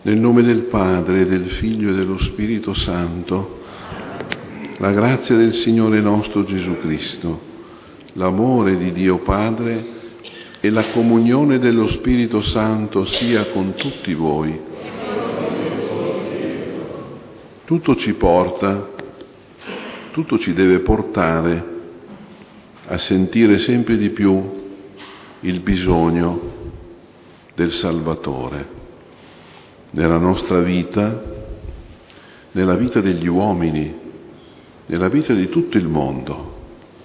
Nel nome del Padre, del Figlio e dello Spirito Santo, la grazia del Signore nostro Gesù Cristo, l'amore di Dio Padre e la comunione dello Spirito Santo sia con tutti voi. Tutto ci porta, tutto ci deve portare a sentire sempre di più il bisogno del Salvatore nella nostra vita, nella vita degli uomini, nella vita di tutto il mondo,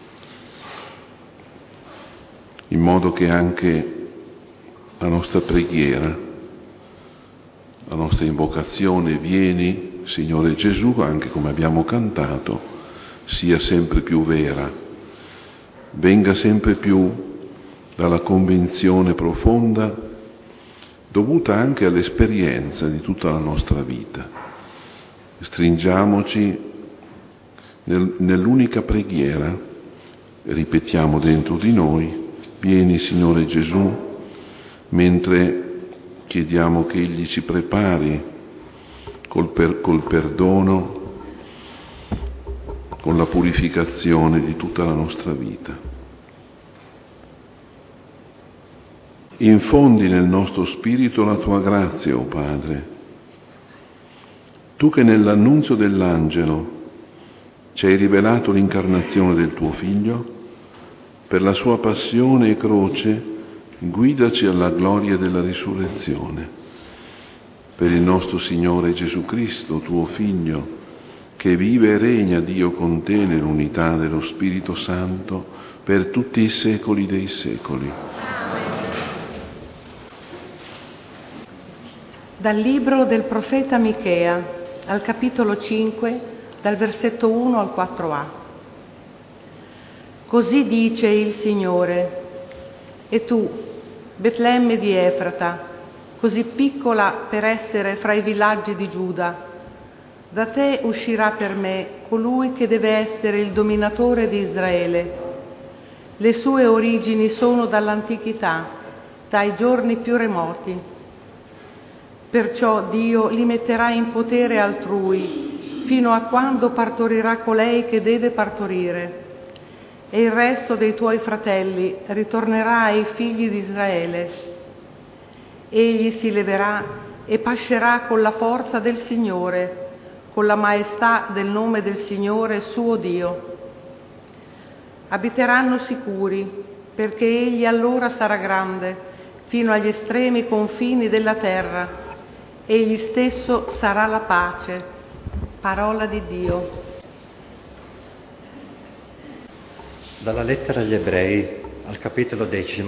in modo che anche la nostra preghiera, la nostra invocazione, vieni Signore Gesù, anche come abbiamo cantato, sia sempre più vera, venga sempre più dalla convinzione profonda dovuta anche all'esperienza di tutta la nostra vita. Stringiamoci nell'unica preghiera, ripetiamo dentro di noi, vieni Signore Gesù, mentre chiediamo che Egli ci prepari col perdono, con la purificazione di tutta la nostra vita. Infondi nel nostro spirito la tua grazia, o Padre. Tu che nell'annunzio dell'angelo ci hai rivelato l'incarnazione del tuo Figlio, per la sua passione e croce guidaci alla gloria della risurrezione. Per il nostro Signore Gesù Cristo, tuo Figlio, che vive e regna Dio con te nell'unità dello Spirito Santo per tutti i secoli dei secoli. Dal libro del profeta Michea, al capitolo 5, dal versetto 1 al 4a. Così dice il Signore: e tu, Betlemme di Efrata, così piccola per essere fra i villaggi di Giuda, da te uscirà per me colui che deve essere il dominatore di Israele. Le sue origini sono dall'antichità, dai giorni più remoti. Perciò Dio li metterà in potere altrui, fino a quando partorirà colei che deve partorire. E il resto dei tuoi fratelli ritornerà ai figli di Israele. Egli si leverà e pascerà con la forza del Signore, con la maestà del nome del Signore suo Dio. Abiteranno sicuri, perché Egli allora sarà grande, fino agli estremi confini della terra. Egli stesso sarà la pace. Parola di Dio. Dalla lettera agli Ebrei, al capitolo 10.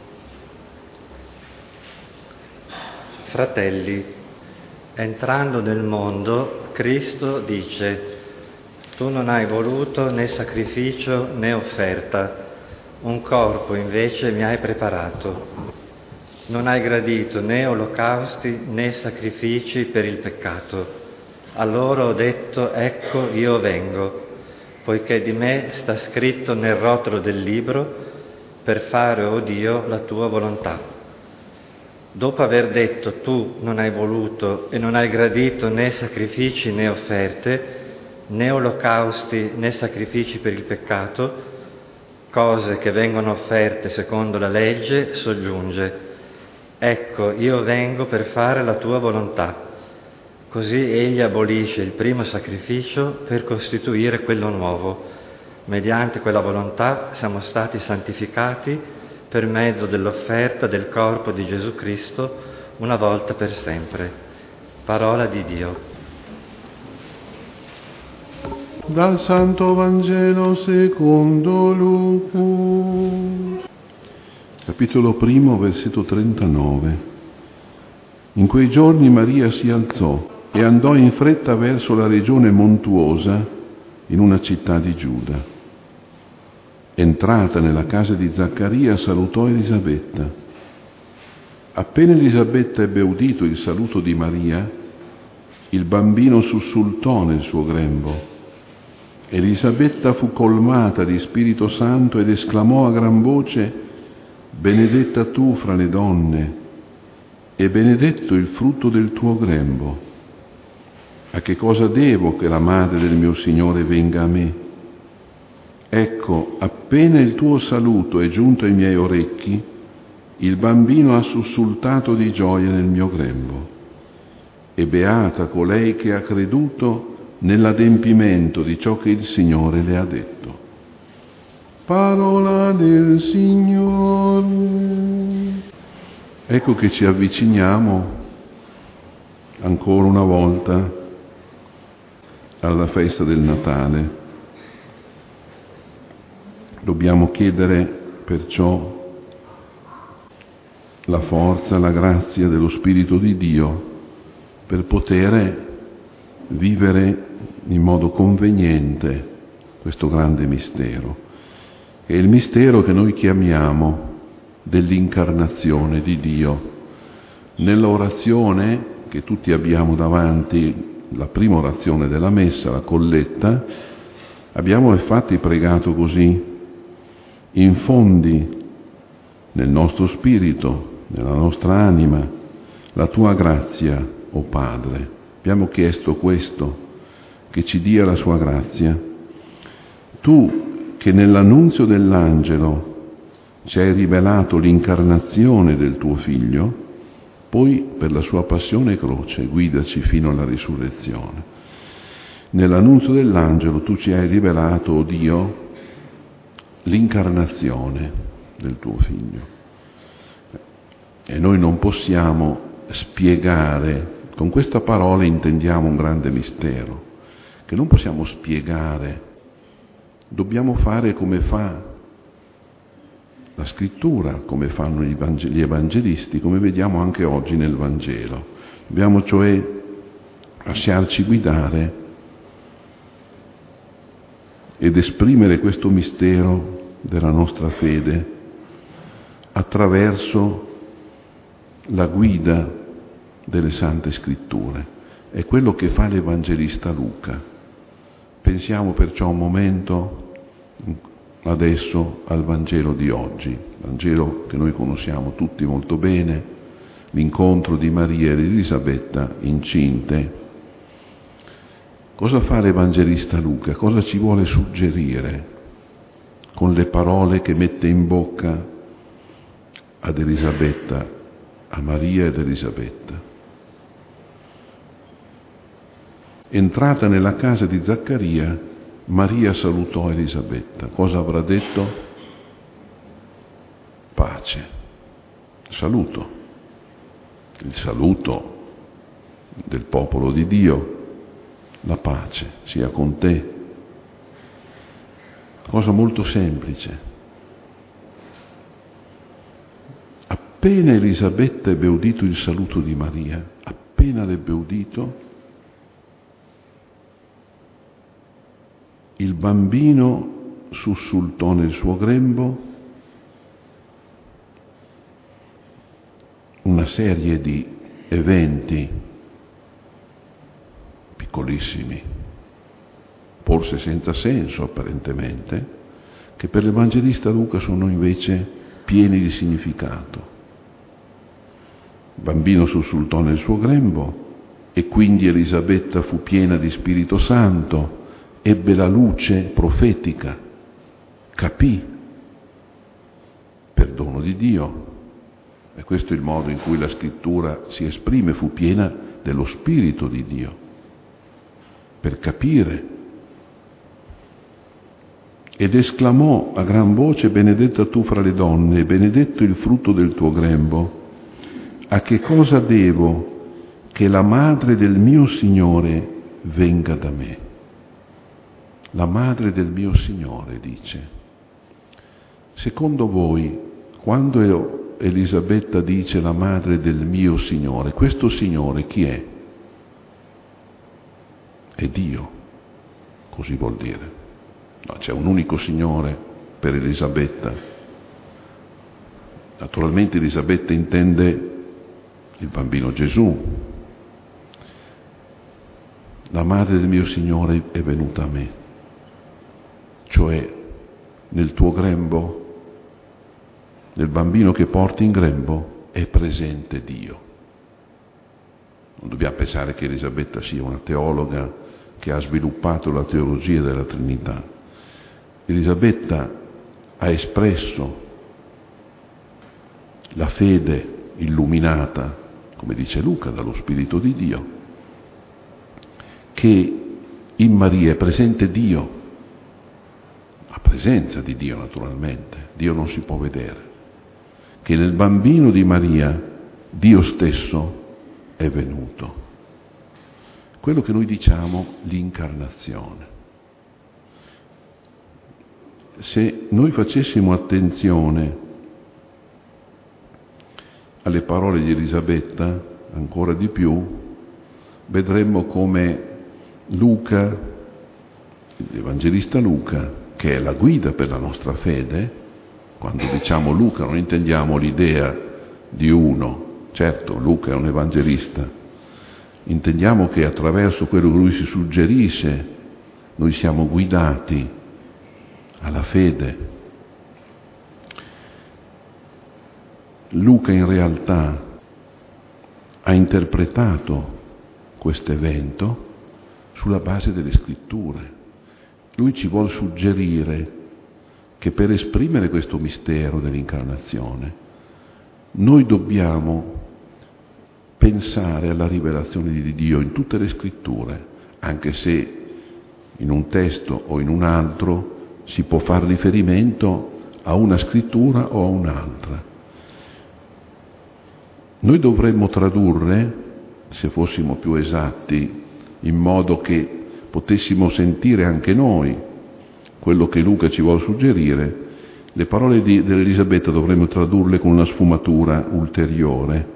Fratelli, entrando nel mondo, Cristo dice: tu non hai voluto né sacrificio né offerta, un corpo invece mi hai preparato. Non hai gradito né olocausti né sacrifici per il peccato. Allora ho detto: ecco, io vengo, poiché di me sta scritto nel rotolo del libro, per fare, o Dio, la tua volontà. Dopo aver detto: tu non hai voluto e non hai gradito né sacrifici né offerte, né olocausti né sacrifici per il peccato, cose che vengono offerte secondo la legge, soggiunge: ecco, io vengo per fare la tua volontà. Così egli abolisce il primo sacrificio per costituire quello nuovo. Mediante quella volontà siamo stati santificati per mezzo dell'offerta del corpo di Gesù Cristo una volta per sempre. Parola di Dio. Dal Santo Vangelo secondo Luca. Capitolo 1, versetto 39. In quei giorni Maria si alzò e andò in fretta verso la regione montuosa in una città di Giuda. Entrata nella casa di Zaccaria, salutò Elisabetta. Appena Elisabetta ebbe udito il saluto di Maria, il bambino sussultò nel suo grembo. Elisabetta fu colmata di Spirito Santo ed esclamò a gran voce: benedetta tu fra le donne, e benedetto il frutto del tuo grembo. A che cosa devo che la madre del mio Signore venga a me? Ecco, appena il tuo saluto è giunto ai miei orecchi, il bambino ha sussultato di gioia nel mio grembo. E beata colei che ha creduto nell'adempimento di ciò che il Signore le ha detto. Parola del Signore. Ecco che ci avviciniamo ancora una volta alla festa del Natale. Dobbiamo chiedere perciò la forza, la grazia dello Spirito di Dio per poter vivere in modo conveniente questo grande mistero, che è il mistero che noi chiamiamo dell'incarnazione di Dio. Nella orazione che tutti abbiamo davanti, la prima orazione della Messa, la colletta, abbiamo infatti pregato così: infondi nel nostro spirito, nella nostra anima, la tua grazia, o Padre. Abbiamo chiesto questo, che ci dia la sua grazia. Tu che nell'annunzio dell'angelo ci hai rivelato l'incarnazione del tuo Figlio, poi per la sua passione e croce guidaci fino alla risurrezione. Nell'annunzio dell'angelo tu ci hai rivelato, o Dio, l'incarnazione del tuo Figlio. E noi non possiamo spiegare, con questa parola intendiamo un grande mistero, che non possiamo spiegare, dobbiamo fare come fa la Scrittura, come fanno gli evangelisti, come vediamo anche oggi nel Vangelo. Dobbiamo cioè lasciarci guidare ed esprimere questo mistero della nostra fede attraverso la guida delle Sante Scritture. È quello che fa l'Evangelista Luca. Pensiamo perciò un momento adesso al Vangelo di oggi, Vangelo che noi conosciamo tutti molto bene, l'incontro di Maria ed Elisabetta incinte. Cosa fa l'Evangelista Luca? Cosa ci vuole suggerire con le parole che mette in bocca ad Elisabetta, a Maria ed Elisabetta? Entrata nella casa di Zaccaria, Maria salutò Elisabetta. Cosa avrà detto? Pace. Saluto. Il saluto del popolo di Dio. La pace sia con te. Cosa molto semplice. Appena Elisabetta ebbe udito il saluto di Maria, appena l'ebbe udito, il bambino sussultò nel suo grembo una serie di eventi piccolissimi, forse senza senso apparentemente, che per l'Evangelista Luca sono invece pieni di significato. Il bambino sussultò nel suo grembo e quindi Elisabetta fu piena di Spirito Santo, ebbe la luce profetica, capì per dono di Dio. E questo è il modo in cui la Scrittura si esprime, fu piena dello Spirito di Dio, per capire. Ed esclamò a gran voce: benedetta tu fra le donne, e benedetto il frutto del tuo grembo. A che cosa devo che la madre del mio Signore venga da me? La madre del mio Signore, dice. Secondo voi, quando Elisabetta dice la madre del mio Signore, questo Signore chi è? È Dio, così vuol dire. No, c'è un unico Signore per Elisabetta. Naturalmente Elisabetta intende il bambino Gesù. La madre del mio Signore è venuta a me. Cioè, nel tuo grembo, nel bambino che porti in grembo, è presente Dio. Non dobbiamo pensare che Elisabetta sia una teologa che ha sviluppato la teologia della Trinità. Elisabetta ha espresso la fede illuminata, come dice Luca, dallo Spirito di Dio, che in Maria è presente Dio, la presenza di Dio naturalmente, Dio non si può vedere, che nel bambino di Maria Dio stesso è venuto. Quello che noi diciamo l'incarnazione. Se noi facessimo attenzione alle parole di Elisabetta, ancora di più, vedremmo come Luca, l'Evangelista Luca, che è la guida per la nostra fede, quando diciamo Luca non intendiamo l'idea di uno, certo Luca è un evangelista, intendiamo che attraverso quello che lui si suggerisce noi siamo guidati alla fede. Luca in realtà ha interpretato questo evento sulla base delle scritture. Lui ci vuol suggerire che per esprimere questo mistero dell'incarnazione noi dobbiamo pensare alla rivelazione di Dio in tutte le scritture, anche se in un testo o in un altro si può far riferimento a una scrittura o a un'altra. Noi dovremmo tradurre, se fossimo più esatti, in modo che potessimo sentire anche noi quello che Luca ci vuole suggerire, le parole dell'Elisabetta dovremmo tradurle con una sfumatura ulteriore.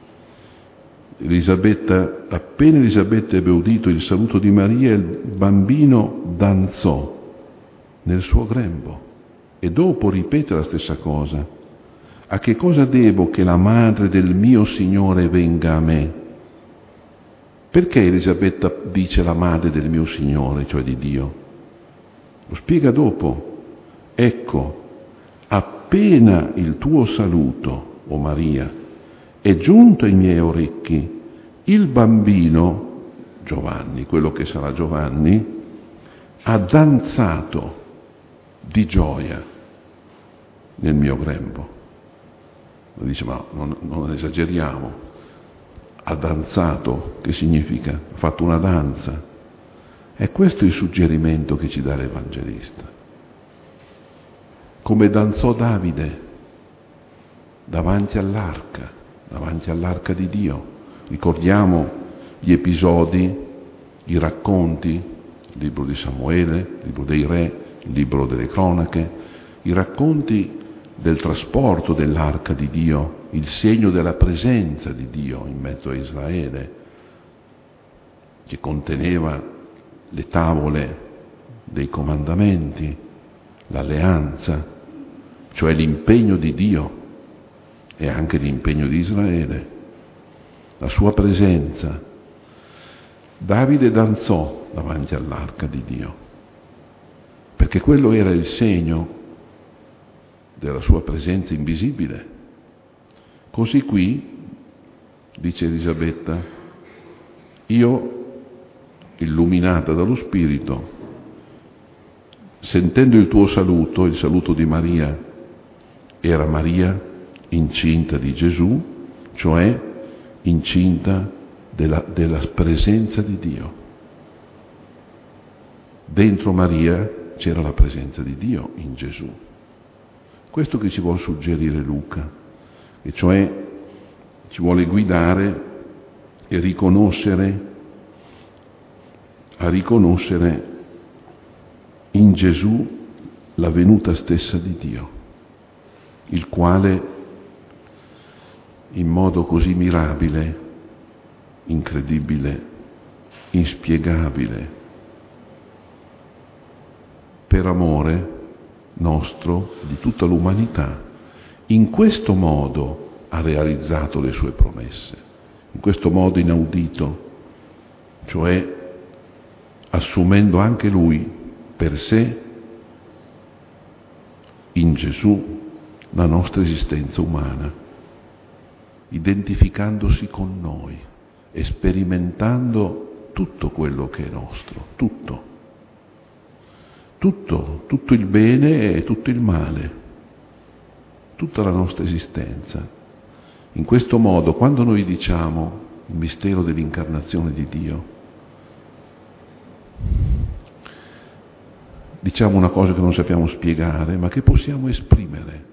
Appena Elisabetta ebbe udito il saluto di Maria, il bambino danzò nel suo grembo e dopo ripete la stessa cosa. A che cosa devo che la madre del mio Signore venga a me? Perché Elisabetta dice la madre del mio Signore, cioè di Dio? Lo spiega dopo. Ecco, appena il tuo saluto, o Maria, è giunto ai miei orecchi, il bambino, Giovanni, quello che sarà Giovanni, ha danzato di gioia nel mio grembo. Dice, ma non esageriamo. Ha danzato, che significa? Ha fatto una danza. È questo il suggerimento che ci dà l'Evangelista. Come danzò Davide davanti all'arca di Dio. Ricordiamo gli episodi, i racconti, il libro di Samuele, il libro dei re, il libro delle cronache, i racconti del trasporto dell'arca di Dio, il segno della presenza di Dio in mezzo a Israele, che conteneva le tavole dei comandamenti, l'alleanza, cioè l'impegno di Dio e anche l'impegno di Israele, la sua presenza. Davide danzò davanti all'arca di Dio, perché quello era il segno della sua presenza invisibile. Così qui, dice Elisabetta, io, illuminata dallo Spirito, sentendo il tuo saluto, il saluto di Maria, era Maria incinta di Gesù, cioè incinta della presenza di Dio. Dentro Maria c'era la presenza di Dio in Gesù. Questo che ci vuole suggerire Luca, e cioè ci vuole guidare e a riconoscere in Gesù la venuta stessa di Dio, il quale in modo così mirabile, incredibile, inspiegabile, per amore nostro, di tutta l'umanità, in questo modo ha realizzato le sue promesse, in questo modo inaudito, cioè assumendo anche lui per sé, in Gesù, la nostra esistenza umana, identificandosi con noi e sperimentando tutto quello che è nostro, tutto il bene e tutto il male, tutta la nostra esistenza. In questo modo, quando noi diciamo il mistero dell'incarnazione di Dio, diciamo una cosa che non sappiamo spiegare, ma che possiamo esprimere,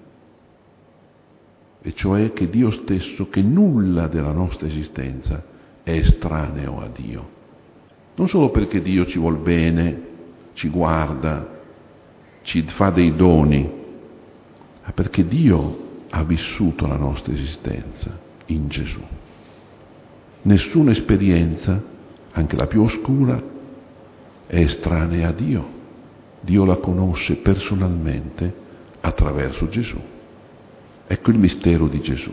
e cioè che Dio stesso, che nulla della nostra esistenza è estraneo a Dio. Non solo perché Dio ci vuol bene, ci guarda, ci fa dei doni, ma perché Dio ha vissuto la nostra esistenza in Gesù. Nessuna esperienza, anche la più oscura, è estranea a Dio. Dio la conosce personalmente attraverso Gesù. Ecco il mistero di Gesù,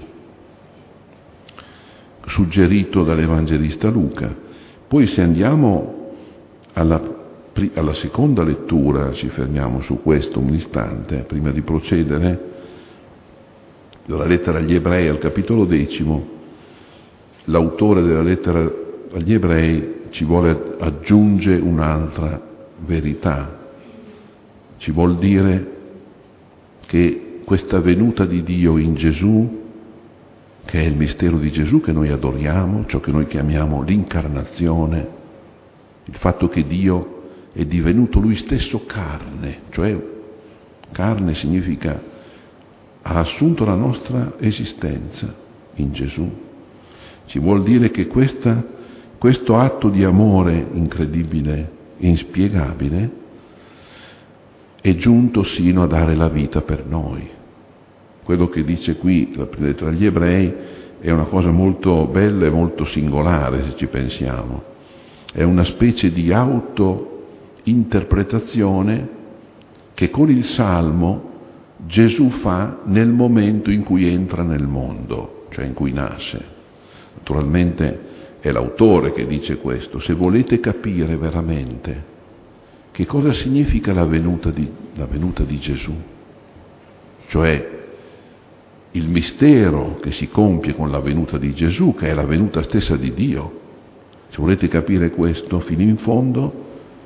suggerito dall'Evangelista Luca. Poi se andiamo alla seconda lettura, ci fermiamo su questo un istante, prima di procedere, dalla lettera agli Ebrei al capitolo 10, l'autore della lettera agli Ebrei ci vuole aggiungere un'altra verità, ci vuol dire che questa venuta di Dio in Gesù, che è il mistero di Gesù che noi adoriamo, ciò che noi chiamiamo l'incarnazione, il fatto che Dio è divenuto Lui stesso carne, cioè carne significa ha assunto la nostra esistenza in Gesù. Ci vuol dire che questo atto di amore incredibile e inspiegabile è giunto sino a dare la vita per noi. Quello che dice qui la lettera agli Ebrei è una cosa molto bella e molto singolare, se ci pensiamo. È una specie di auto-interpretazione che con il Salmo Gesù fa nel momento in cui entra nel mondo, cioè in cui nasce. Naturalmente è l'autore che dice questo. Se volete capire veramente che cosa significa la venuta di Gesù, cioè il mistero che si compie con la venuta di Gesù, che è la venuta stessa di Dio, se volete capire questo fino in fondo,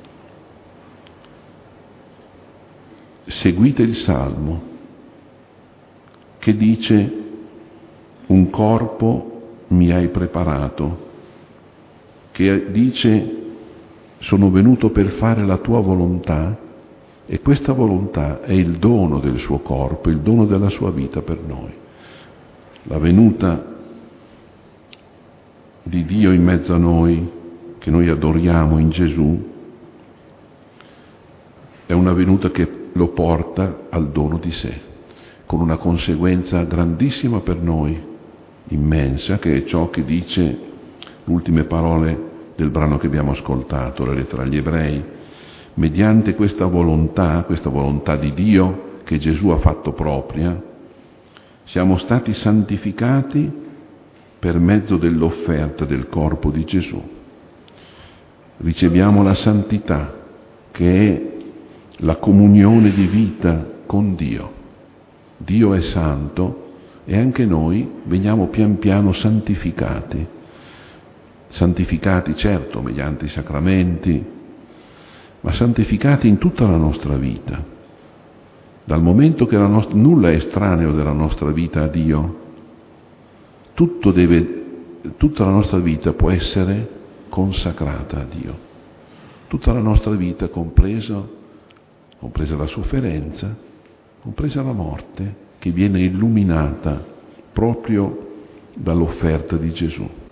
seguite il Salmo che dice: un corpo mi hai preparato, che dice: sono venuto per fare la tua volontà, e questa volontà è il dono del suo corpo, il dono della sua vita per noi. La venuta di Dio in mezzo a noi, che noi adoriamo in Gesù, è una venuta che lo porta al dono di sé, con una conseguenza grandissima per noi, immensa, che è ciò che dice le ultime parole del brano che abbiamo ascoltato, la lettera agli Ebrei. Mediante questa volontà di Dio che Gesù ha fatto propria, siamo stati santificati per mezzo dell'offerta del corpo di Gesù. Riceviamo la santità, che è la comunione di vita con Dio. Dio è santo e anche noi veniamo pian piano santificati certo mediante i sacramenti, ma santificati in tutta la nostra vita. Dal momento che nulla è estraneo della nostra vita a Dio, tutta la nostra vita può essere consacrata a Dio. Tutta la nostra vita, compresa la sofferenza, compresa la morte, che viene illuminata proprio dall'offerta di Gesù.